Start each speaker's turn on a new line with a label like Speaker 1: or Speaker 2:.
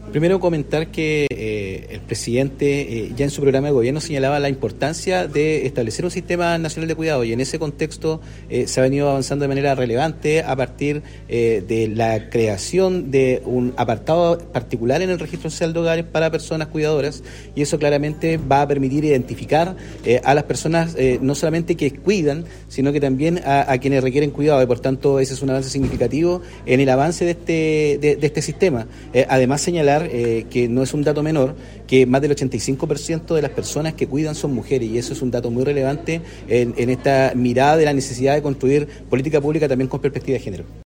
Speaker 1: Primero comentar que el presidente ya en su programa de gobierno señalaba la importancia de establecer un sistema nacional de cuidado, y en ese contexto se ha venido avanzando de manera relevante a partir de la creación de un apartado particular en el Registro Social de Hogares para personas cuidadoras, y eso claramente va a permitir identificar a las personas no solamente que cuidan, sino que también a quienes requieren cuidado, y por tanto ese es un avance significativo en el avance de este sistema. Además señalar que no es un dato menor, que más del 85% de las personas que cuidan son mujeres, y eso es un dato muy relevante en esta mirada de la necesidad de construir política pública también con perspectiva de género.